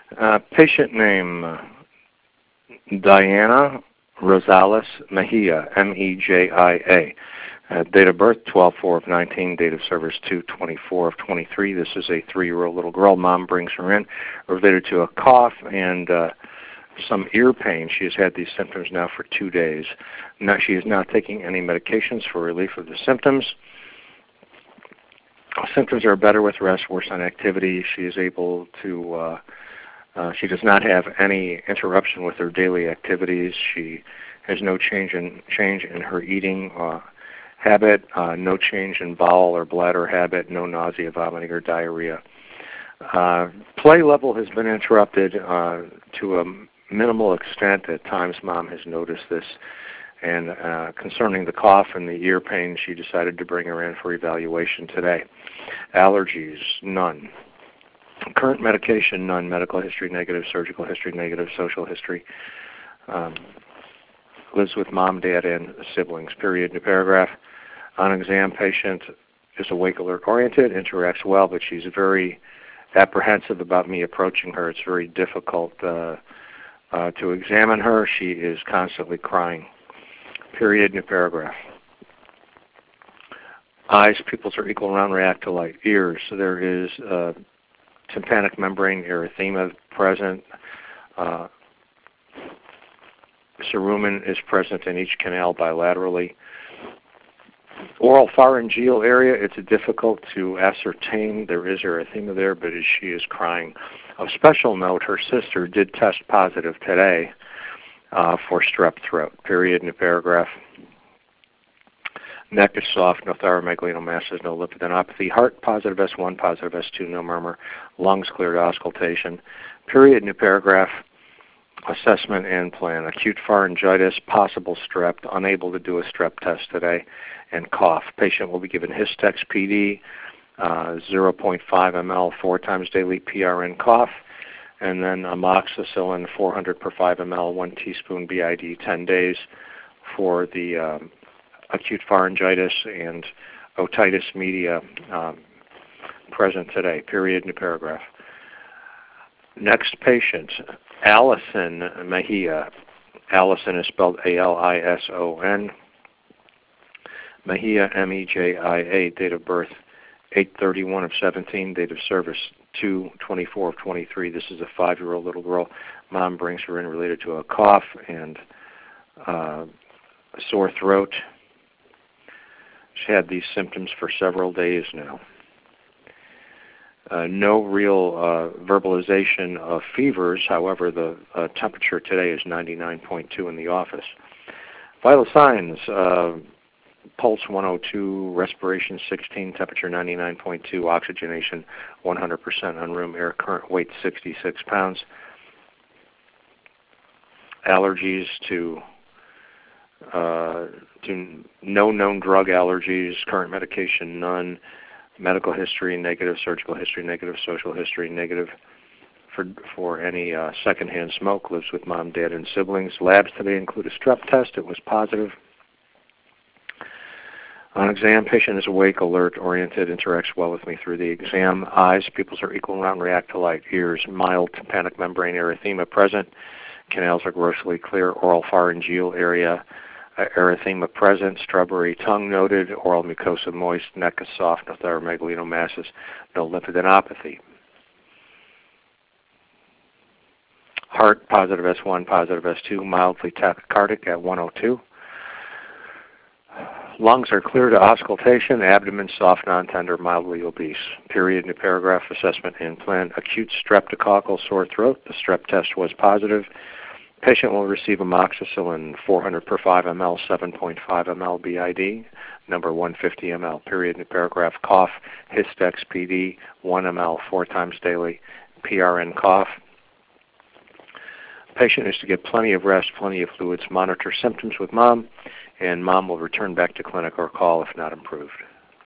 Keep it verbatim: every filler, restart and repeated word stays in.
Uh, patient name, uh, Diana Rosales Mejia, M E J I A. Uh, date of birth, twelve four of nineteen. Date of service, two twenty-four of twenty-three. This is a three-year-old little girl. Mom brings her in related to a cough and uh, some ear pain. She has had these symptoms now for two days. Now, she is not taking any medications for relief of the symptoms. Symptoms are better with rest, worse on activity. She is able to, uh, uh, she does not have any interruption with her daily activities. She has no change in change in her eating uh, habit, uh, no change in bowel or bladder habit, no nausea, vomiting, or diarrhea. Uh, play level has been interrupted uh, to a minimal extent. At times, Mom has noticed this. And uh, concerning the cough and the ear pain, she decided to bring her in for evaluation today. Allergies, none. Current medication, none. Medical history, negative. Surgical history, negative. Social history. Um, lives with mom, dad, and siblings. Period. New paragraph. On exam, patient is awake, alert, oriented, interacts well, but she's very apprehensive about me approaching her. It's very difficult uh, uh, to examine her. She is constantly crying. Period. New paragraph. Eyes, pupils are equal, round, react to light. Ears, so there is uh, tympanic membrane erythema present. Uh, cerumen is present in each canal bilaterally. Oral pharyngeal area, it's difficult to ascertain. There is erythema there, but she is crying. Of special note, her sister did test positive today Uh, for strep throat. Period. New paragraph. Neck is soft, no thyromegalinomasses, no lymphadenopathy. Heart positive S one, positive S two, no murmur. Lungs clear to auscultation. Period. New paragraph. Assessment and plan. Acute pharyngitis, possible strep, unable to do a strep test today, and cough. Patient will be given Histex P D, uh, zero point five milliliters, four times daily P R N cough. And then amoxicillin, four hundred per five milliliters, one teaspoon B I D, ten days for the um, acute pharyngitis and otitis media um, present today. Period. New paragraph. Next patient, Allison Mejia. Allison is spelled A L I S O N. Mejia, M E J I A. Date of birth, eight thirty-one of seventeen. Date of service, two twenty-four of twenty-three. This is a five-year-old little girl. Mom brings her in related to a cough and uh, a sore throat. She had these symptoms for several days now. Uh, no real uh, verbalization of fevers. However, the uh, temperature today is ninety-nine point two in the office. Vital signs. Uh, Pulse one oh two, respiration sixteen, temperature ninety-nine point two, oxygenation one hundred percent on room air, current weight sixty-six pounds. Allergies to, uh, to no known drug allergies, current medication none, medical history negative, surgical history negative, social history negative. For, for any uh, secondhand smoke, lives with mom, dad, and siblings. Labs today include a strep test. It was positive. On exam, patient is awake, alert, oriented, interacts well with me through the exam. Eyes, pupils are equal, round, react to light. Ears, mild tympanic membrane erythema present. Canals are grossly clear. Oral pharyngeal area, uh, erythema present. Strawberry tongue noted. Oral mucosa moist. Neck is soft. No thyromegalinomasses. No lymphadenopathy. Heart, positive S one, positive S two, mildly tachycardic at one oh two. Lungs are clear to auscultation. Abdomen soft, non-tender, mildly obese. Period. New paragraph. Assessment and plan. Acute streptococcal sore throat. The strep test was positive. Patient will receive amoxicillin four hundred per five milliliters, seven point five milliliters B I D, number one hundred fifty milliliters. Period. New paragraph. Cough. Histex P D, one milliliter, four times daily. P R N cough. Patient is to get plenty of rest, plenty of fluids, monitor symptoms with mom, and mom will return back to clinic or call if not improved.